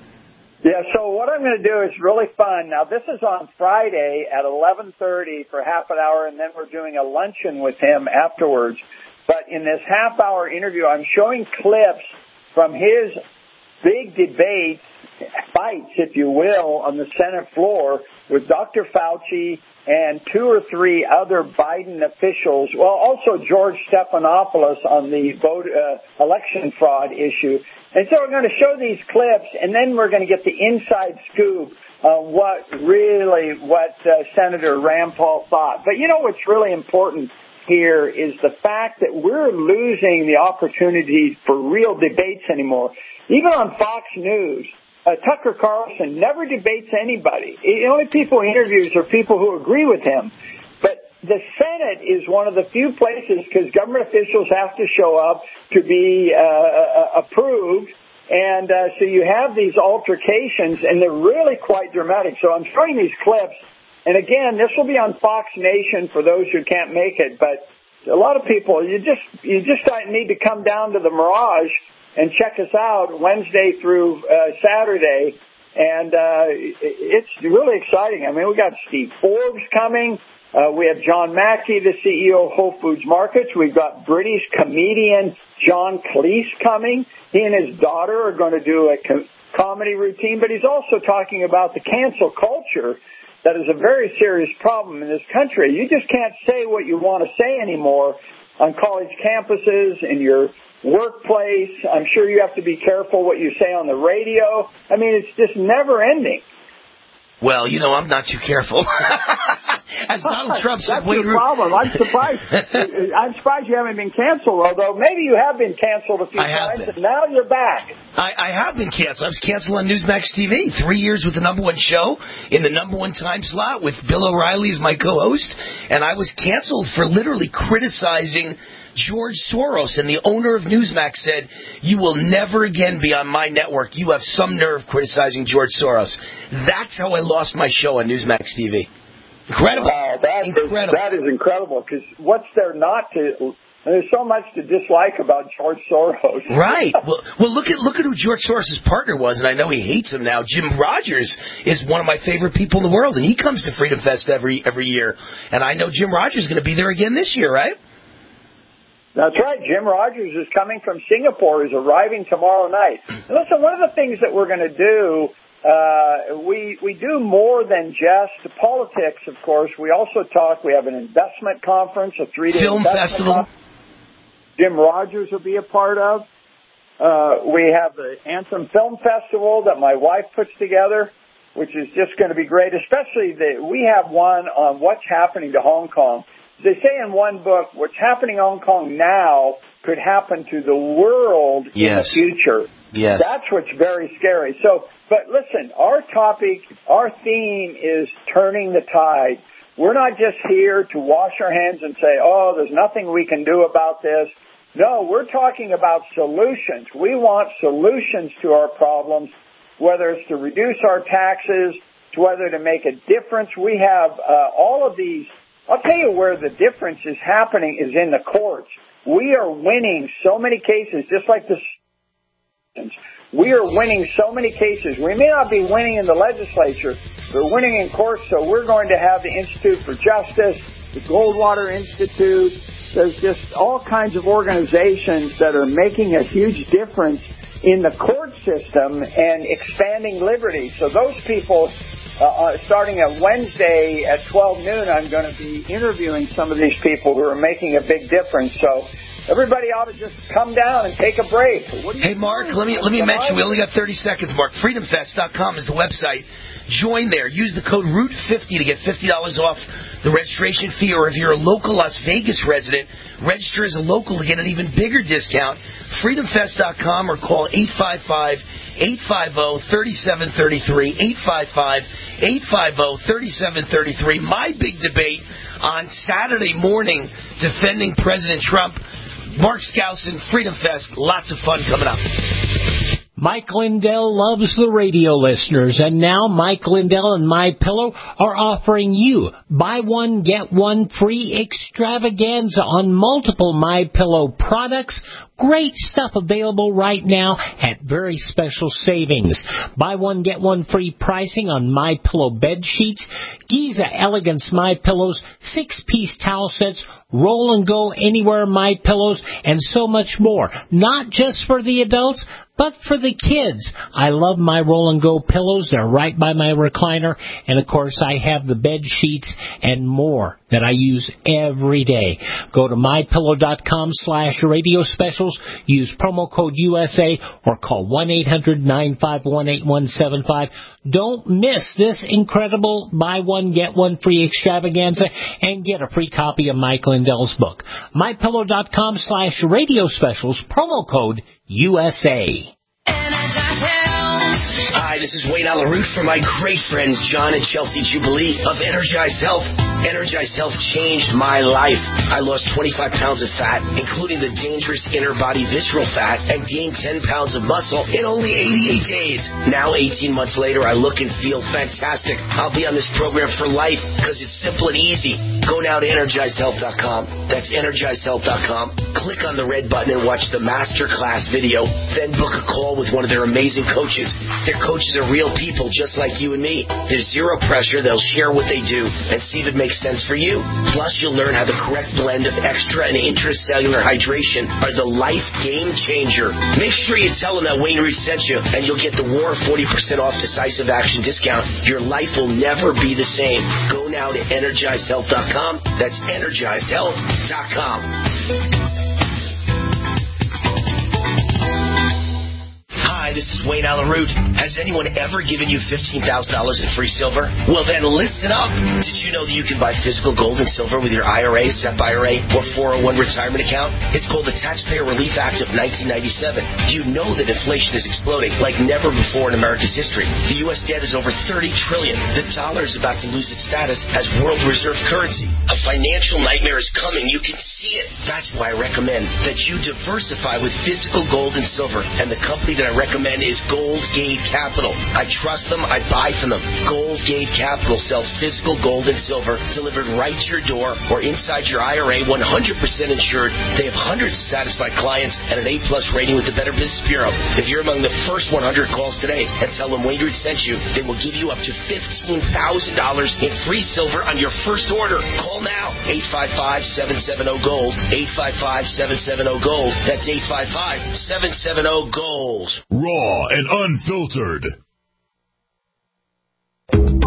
Yeah, so what I'm going to do is really fun. Now, this is on Friday at eleven thirty for half an hour, and then we're doing a luncheon with him afterwards. But in this half-hour interview, I'm showing clips from his big debate, fights, if you will, on the Senate floor with Doctor Fauci and two or three other Biden officials, well, also George Stephanopoulos on the vote uh, election fraud issue. And so we're going to show these clips, and then we're going to get the inside scoop on what really, what uh, Senator Rand Paul thought. But you know what's really important here is the fact that we're losing the opportunity for real debates anymore. Even on Fox News, uh, Tucker Carlson never debates anybody. The only people he interviews are people who agree with him. But the Senate is one of the few places, because government officials have to show up to be uh, approved. And uh, so you have these altercations, and they're really quite dramatic. So I'm showing these clips. And again, this will be on Fox Nation for those who can't make it. But a lot of people, you just you just need to come down to the Mirage and check us out Wednesday through uh, Saturday. And uh, it's really exciting. I mean, we got Steve Forbes coming. Uh, we have John Mackey, the C E O of Whole Foods Markets. We've got British comedian John Cleese coming. He and his daughter are going to do a co- comedy routine. But he's also talking about the cancel culture that is a very serious problem in this country. You just can't say what you want to say anymore on college campuses, in your workplace. I'm sure you have to be careful what you say on the radio. I mean, it's just never ending. Well, you know, I'm not too careful. As Donald Trump said, that's the problem. I'm surprised. I'm surprised you haven't been canceled, although maybe you have been canceled a few I times, been. and now you're back. I, I have been canceled. I was canceled on Newsmax T V. Three years with the number one show in the number one time slot with Bill O'Reilly as my co-host, and I was canceled for literally criticizing George Soros, and the owner of Newsmax said, "You will never again be on my network. You have some nerve criticizing George Soros." That's how I lost my show on Newsmax T V. Incredible. Wow, that incredible. Is, that is incredible, because what's there not to... There's so much to dislike about George Soros. Right. Well, well, look at look at who George Soros' partner was, and I know he hates him now. Jim Rogers is one of my favorite people in the world, and he comes to Freedom Fest every every year. And I know Jim Rogers is going to be there again this year, right? That's right. Jim Rogers is coming from Singapore. He's arriving tomorrow night. And listen, one of the things that we're going to do, uh, we we do more than just politics, of course. We also talk, we have an investment conference, a three-day film festival. Conference. Jim Rogers will be a part of. Uh, we have the Anthem Film Festival that my wife puts together. which is just going to be great, especially that we have one on what's happening to Hong Kong. They say in one book, what's happening in Hong Kong now could happen to the world yes. in the future. Yes. That's what's very scary. So, but listen, our topic, our theme is turning the tide. We're not just here to wash our hands and say, oh, there's nothing we can do about this. No, we're talking about solutions. We want solutions to our problems, whether it's to reduce our taxes, to whether to make a difference. We have uh, all of these. I'll tell you where the difference is happening is in the courts. We are winning so many cases, just like the we are winning so many cases. We may not be winning in the legislature, but winning in courts. So we're going to have the Institute for Justice, the Goldwater Institute. There's just all kinds of organizations that are making a huge difference in the court system and expanding liberty. So those people, uh, starting at Wednesday at twelve noon, I'm going to be interviewing some of these people who are making a big difference. So everybody ought to just come down and take a break. What hey, Mark, doing? let me let me mention, we only got thirty seconds, Mark. freedom fest dot com is the website. Join there. Use the code root fifty to get fifty dollars off the registration fee. Or if you're a local Las Vegas resident, register as a local to get an even bigger discount. freedom fest dot com or call eight five five, eight five zero, three seven three three, eight five five, eight five zero, three seven three three. My big debate on Saturday morning defending President Trump. Mark Skousen, Freedom Fest, lots of fun coming up. Mike Lindell loves the radio listeners, and now Mike Lindell and MyPillow are offering you buy one, get one free extravaganza on multiple MyPillow products. Great stuff available right now at very special savings. Buy one, get one free pricing on MyPillow bed sheets, Giza Elegance MyPillows, six-piece towel sets, Roll and Go Anywhere MyPillows, and so much more. Not just for the adults, but for the kids. I love my Roll and Go pillows. They're right by my recliner. And, of course, I have the bed sheets and more that I use every day. Go to MyPillow.com slash radio specials. Use promo code U S A or call one eight hundred nine five one eight one seven five. Don't miss this incredible buy one, get one free extravaganza and get a free copy of Mike Lindell's book. MyPillow.com slash radio specials, promo code U S A. Hi, this is Wayne Alaroot from my great friends John and Chelsea Jubilee of Energized Health. Energized Health changed my life. I lost twenty-five pounds of fat, including the dangerous inner body visceral fat, and gained ten pounds of muscle in only eighty-eight days. Now, eighteen months later, I look and feel fantastic. I'll be on this program for life because it's simple and easy. Go now to Energized Health dot com. That's Energized Health dot com. Click on the red button and watch the masterclass video. Then book a call with one of their amazing coaches. Their coaches are real people just like you and me. There's zero pressure. They'll share what they do and see if it makes sense for you. Plus, you'll learn how the correct blend of extra and intracellular hydration are the life game changer. Make sure you tell them that Wayne Reed sent you, and you'll get the War forty percent off decisive action discount. Your life will never be the same. Go now to Energized Health dot com. That's Energized Health dot com. Hi, this is Wayne Alaroot. Has anyone ever given you fifteen thousand dollars in free silver? Well, then listen up. Did you know that you can buy physical gold and silver with your I R A, S E P I R A, or four oh one retirement account? It's called the Taxpayer Relief Act of nineteen ninety-seven. You know that inflation is exploding like never before in America's history. The U S debt is over thirty trillion dollars. The dollar is about to lose its status as world reserve currency. A financial nightmare is coming. You can see it. That's why I recommend that you diversify with physical gold and silver. And the company that I recommend is Gold Gate Capital. I trust them. I buy from them. Gold Gate Capital sells physical gold and silver delivered right to your door or inside your I R A, one hundred percent insured. They have hundreds of satisfied clients and an A-plus rating with the Better Business Bureau. If you're among the first one hundred calls today and tell them Wayne Reed sent you, they will give you up to fifteen thousand dollars in free silver on your first order. Call now. eight five five, seven seven zero, GOLD. eight five five, seven seven zero, GOLD. That's eight five five, seven seven zero, GOLD. Raw and unfiltered.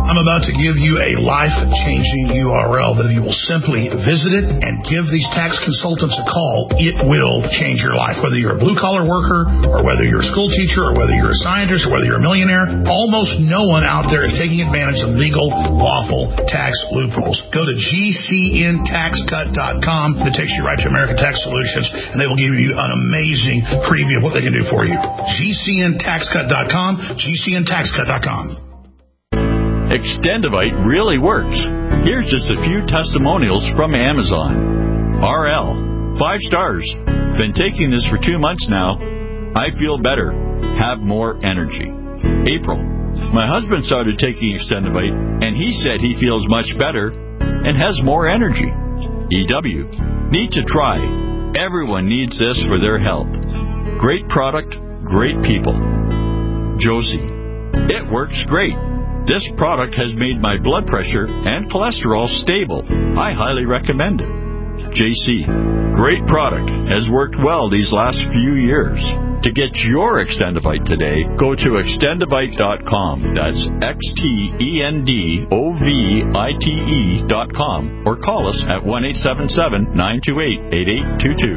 I'm about to give you a life-changing U R L that if you will simply visit it and give these tax consultants a call, it will change your life. Whether you're a blue-collar worker or whether you're a school teacher or whether you're a scientist or whether you're a millionaire, almost no one out there is taking advantage of legal, lawful tax loopholes. Go to G C N tax cut dot com. That takes you right to American Tax Solutions, and they will give you an amazing preview of what they can do for you. G C N tax cut dot com, G C N tax cut dot com. Extendivite really works. Here's just a few testimonials from Amazon. R L, five stars. Been taking this for two months now. I feel better. Have more energy. April, my husband started taking Extendivite, and he said he feels much better and has more energy. E W, need to try. Everyone needs this for their health. Great product, great people. Josie, it works great. This product has made my blood pressure and cholesterol stable. I highly recommend it. J C, great product. Has worked well these last few years. To get your Extendivite today, go to extendivite dot com. That's X T E N D O V I T E dot com. Or call us at one eight seven seven, nine two eight, eight eight two two.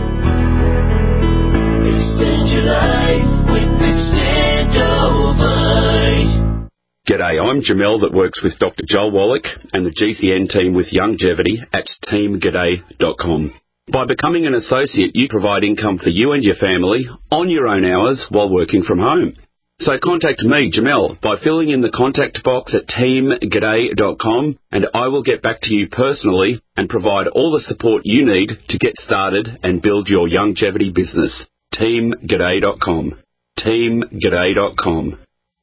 Extend your life with Extendivite. G'day, I'm Jamel that works with Doctor Joel Wallach and the G C N team with Longevity at team g'day dot com. By becoming an associate, you provide income for you and your family on your own hours while working from home. So contact me, Jamel, by filling in the contact box at team g'day dot com, and I will get back to you personally and provide all the support you need to get started and build your longevity business. team g'day dot com. team g'day dot com.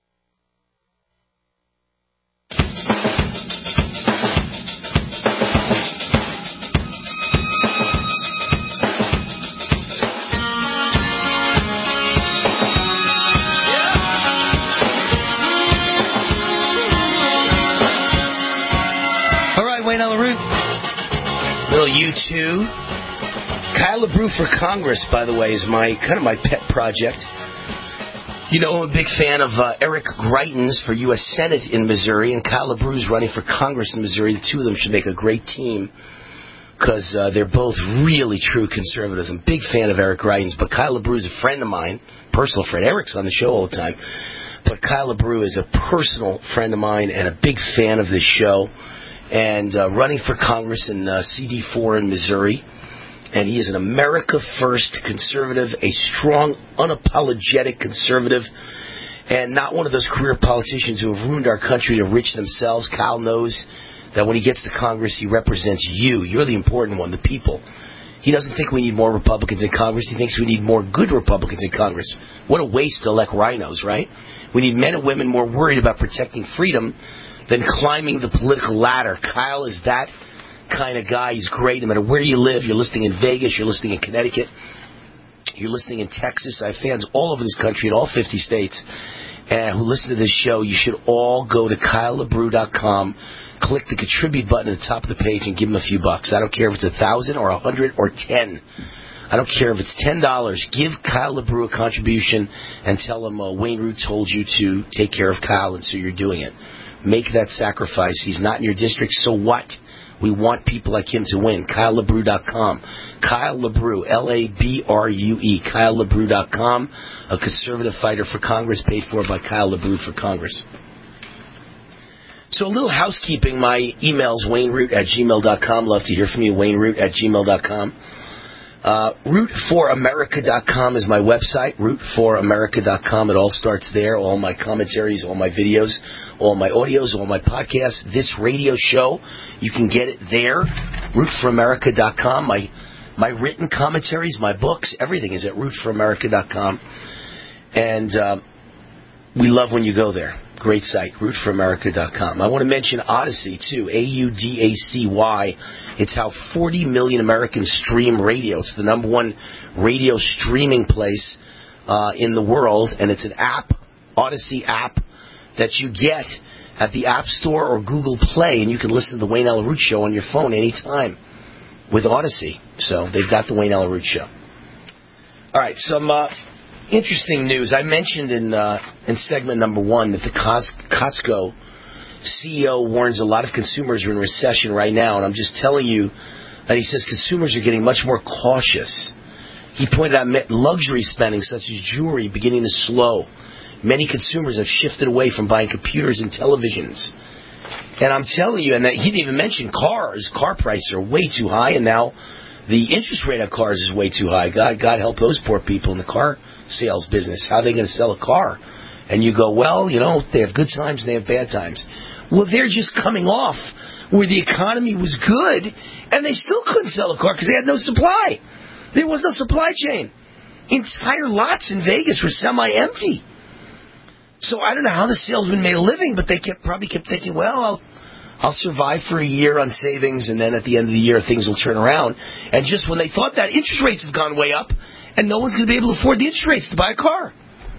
Wayne Allyn Root. Little U two. Kyle LaBrue for Congress, by the way, is my kind of my pet project. You know, I'm a big fan of uh, Eric Greitens for U S Senate in Missouri, and Kyle LaBrue is running for Congress in Missouri. The two of them should make a great team because uh, they're both really true conservatives. I'm a big fan of Eric Greitens, but Kyle LaBrue is a friend of mine, personal friend. Eric's on the show all the time, but Kyle LaBrue is a personal friend of mine and a big fan of this show. And uh, running for Congress in uh, C D four in Missouri. And he is an America First conservative, a strong, unapologetic conservative, and not one of those career politicians who have ruined our country to enrich themselves. Kyle knows that when he gets to Congress, he represents you. You're the important one, the people. He doesn't think we need more Republicans in Congress. He thinks we need more good Republicans in Congress. What a waste to elect rhinos, right? We need men and women more worried about protecting freedom than climbing the political ladder. Kyle is that kind of guy. He's great. No matter where you live, you're listening in Vegas, you're listening in Connecticut, you're listening in Texas. I have fans all over this country in all fifty states uh, who listen to this show. You should all go to Kyle LaBrue dot com, click the contribute button at the top of the page, and give him a few bucks. I don't care if it's a thousand or a hundred or ten. I don't care if it's ten dollars. Give Kyle LaBrue a contribution and tell him uh, Wayne Root told you to take care of Kyle, and so you're doing it. Make that sacrifice. He's not in your district, so what? We want people like him to win. Kyle LaBrue dot com. Kyle LaBrue, L A B R U E, Kyle LaBrue dot com, a conservative fighter for Congress, paid for by Kyle LaBrue for Congress. So a little housekeeping. My email's wayne root at gmail dot com. Love to hear from you, wayne root at gmail dot com. Uh, root for america dot com is my website, root for america dot com. It all starts there. All my commentaries, all my videos, all my audios, all my podcasts, this radio show, you can get it there, root for america dot com. My my written commentaries, my books, everything is at root for america dot com. And uh, we love when you go there. Great site, root for america dot com. I want to mention Odyssey, too, A U D A C Y. It's how forty million Americans stream radio. It's the number one radio streaming place uh, in the world, and it's an app, Odyssey app, that you get at the App Store or Google Play, and you can listen to the Wayne Allyn Root Show on your phone anytime with Odyssey. So they've got the Wayne Allyn Root Show. All right, some uh, interesting news. I mentioned in uh, in segment number one that the Cos- Costco C E O warns a lot of consumers are in recession right now, and I'm just telling you that he says consumers are getting much more cautious. He pointed out luxury spending, such as jewelry, beginning to slow. Many consumers have shifted away from buying computers and televisions. And I'm telling you, and he didn't even mention cars. Car prices are way too high, and now the interest rate on cars is way too high. God, God help those poor people in the car sales business. How are they going to sell a car? And you go, well, you know, they have good times and they have bad times. Well, they're just coming off where the economy was good, and they still couldn't sell a car because they had no supply. There was no supply chain. Entire lots in Vegas were semi-empty. So I don't know how the salesman made a living, but they kept probably kept thinking, well, I'll, I'll survive for a year on savings, and then at the end of the year, things will turn around. And just when they thought that, interest rates have gone way up, and no one's going to be able to afford the interest rates to buy a car.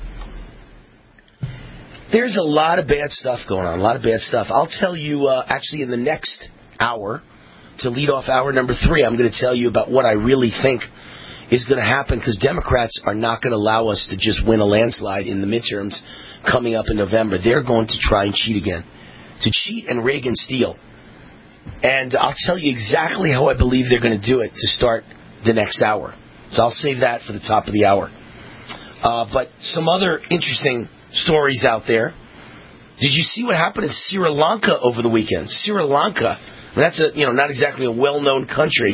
There's a lot of bad stuff going on, a lot of bad stuff. I'll tell you, uh, actually, in the next hour, to lead off hour number three, I'm going to tell you about what I really think is going to happen, because Democrats are not going to allow us to just win a landslide in the midterms coming up in November. They're going to try and cheat again, to cheat and rig and steal. And I'll tell you exactly how I believe they're going to do it to start the next hour. So I'll save that for the top of the hour. Uh, but some other interesting stories out there. Did you see what happened in Sri Lanka over the weekend? Sri Lanka, I mean, that's a, you know, not exactly a well-known country,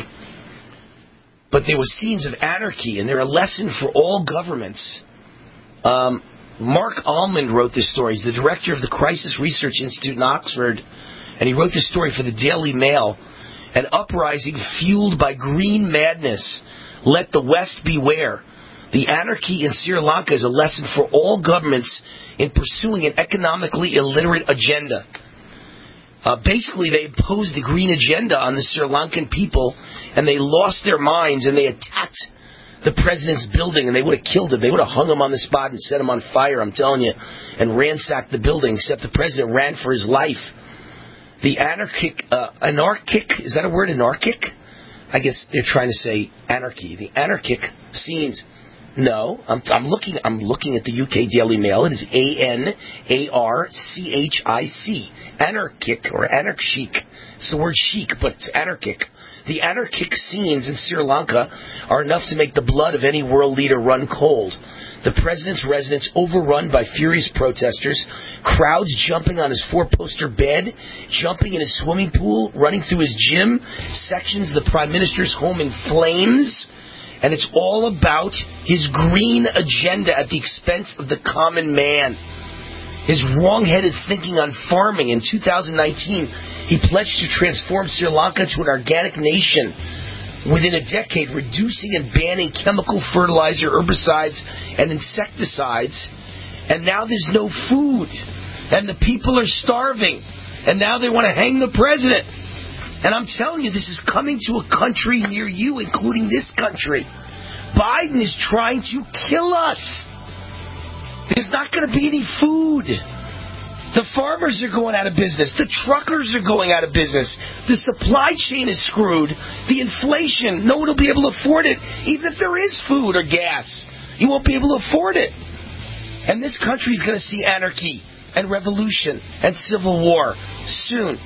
but there were scenes of anarchy, and they're a lesson for all governments. Um, Mark Almond wrote this story. He's the director of the Crisis Research Institute in Oxford, and he wrote this story for the Daily Mail. An uprising fueled by green madness. Let the West beware. The anarchy in Sri Lanka is a lesson for all governments in pursuing an economically illiterate agenda. Uh, basically, they imposed the green agenda on the Sri Lankan people, and they lost their minds, and they attacked the president's building, and they would have killed him. They would have hung him on the spot and set him on fire, I'm telling you, and ransacked the building, except the president ran for his life. The anarchic, uh, anarchic, is that a word, anarchic? I guess they're trying to say anarchy. The anarchic scenes. No, I'm, I'm looking. I'm looking at the U K Daily Mail. It is A N A R C H I C, anarchic or anarchic. It's the word chic, but it's anarchic. The anarchic scenes in Sri Lanka are enough to make the blood of any world leader run cold. The president's residence overrun by furious protesters, crowds jumping on his four-poster bed, jumping in his swimming pool, running through his gym, sections of the prime minister's home in flames. And it's all about his green agenda at the expense of the common man. His wrong-headed thinking on farming. In two thousand nineteen, he pledged to transform Sri Lanka to an organic nation within a decade, reducing and banning chemical fertilizer, herbicides, and insecticides. And now there's no food. And the people are starving. And now they want to hang the president. And I'm telling you, this is coming to a country near you, including this country. Biden is trying to kill us. There's not going to be any food. The farmers are going out of business. The truckers are going out of business. The supply chain is screwed. The inflation, no one will be able to afford it. Even if there is food or gas, you won't be able to afford it. And this country is going to see anarchy and revolution and civil war soon.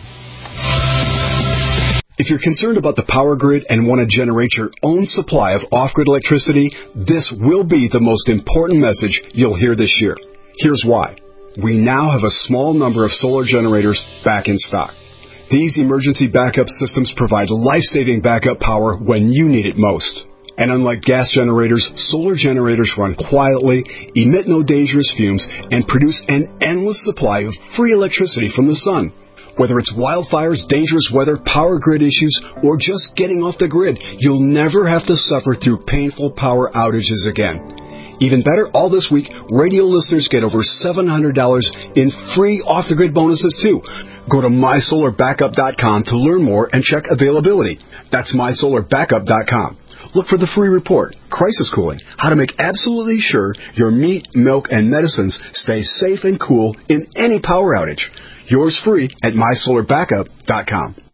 If you're concerned about the power grid and want to generate your own supply of off-grid electricity, this will be the most important message you'll hear this year. Here's why. We now have a small number of solar generators back in stock. These emergency backup systems provide life-saving backup power when you need it most. And unlike gas generators, solar generators run quietly, emit no dangerous fumes, and produce an endless supply of free electricity from the sun. Whether it's wildfires, dangerous weather, power grid issues, or just getting off the grid, you'll never have to suffer through painful power outages again. Even better, all this week, radio listeners get over seven hundred dollars in free off-the-grid bonuses, too. Go to my solar backup dot com to learn more and check availability. That's my solar backup dot com. Look for the free report, Crisis Cooling, how to make absolutely sure your meat, milk, and medicines stay safe and cool in any power outage. Yours free at my solar backup dot com.